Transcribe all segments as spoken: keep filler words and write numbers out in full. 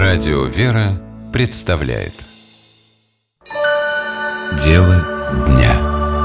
Радио «Вера» представляет Дело дня.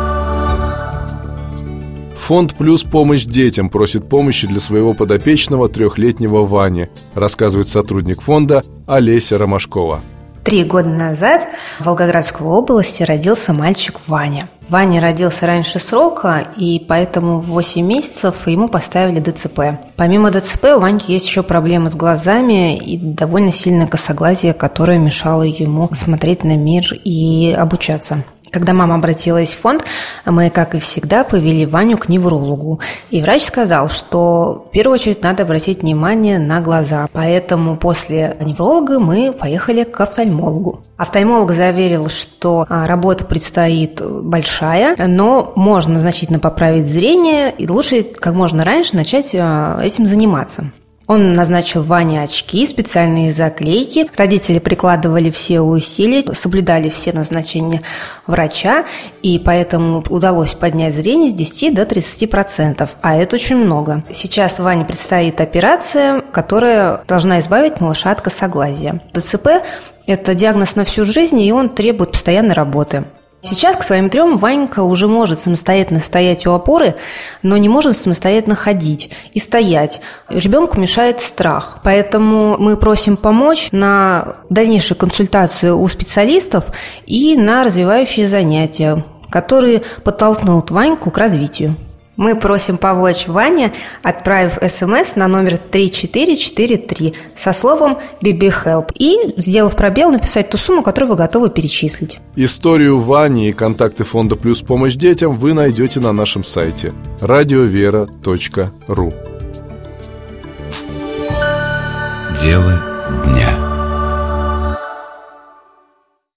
Фонд «Плюс. Помощь детям» просит помощи для своего подопечного трехлетнего Вани, рассказывает сотрудник фонда Олеся Ромашкова. Три года назад в Волгоградской области родился мальчик Ваня. Ваня родился раньше срока, и поэтому в восемь месяцев ему поставили ДЦП. Помимо ДЦП у Ваньки есть еще проблемы с глазами и довольно сильное косоглазие, которое мешало ему смотреть на мир и обучаться. Когда мама обратилась в фонд, мы, как и всегда, повели Ваню к неврологу. И врач сказал, что в первую очередь надо обратить внимание на глаза. Поэтому после невролога мы поехали к офтальмологу. Офтальмолог заверил, что работа предстоит большая, но можно значительно поправить зрение, и лучше как можно раньше начать этим заниматься. Он назначил Ване очки, специальные заклейки. Родители прикладывали все усилия, соблюдали все назначения врача, и поэтому удалось поднять зрение с десяти до тридцати процентов, а это очень много. Сейчас Ване предстоит операция, которая должна избавить малыша от косоглазия. ДЦП – это диагноз на всю жизнь, и он требует постоянной работы. Сейчас к своим трем Ванька уже может самостоятельно стоять у опоры, но не может самостоятельно ходить и стоять. Ребенку мешает страх, поэтому мы просим помочь на дальнейшую консультацию у специалистов и на развивающие занятия, которые подтолкнут Ваньку к развитию. Мы просим помочь Ване, отправив смс на номер три четыре четыре три со словом «BabyHelp» и, сделав пробел, написать ту сумму, которую вы готовы перечислить. Историю Вани и контакты фонда «Плюс. Помощь детям» вы найдете на нашем сайте радиовера точка ру. Дело дня.